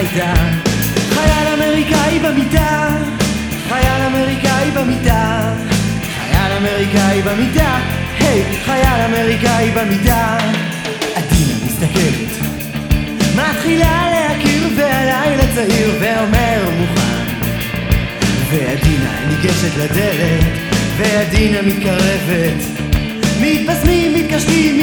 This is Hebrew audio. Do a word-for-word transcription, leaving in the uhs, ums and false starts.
הביתה. חייל אמריקאי במיטה, חייל אמריקאי במיטה, חייל אמריקאי במיטה, היי, חייל אמריקאי במיטה. עדינה מסתכלת, מתחילה להכיר, והלילה צעיר ואומר מוכן. ועדינה ניגשת לדלת, ועדינה מתקרבת, מתבשמים, מתקשרים,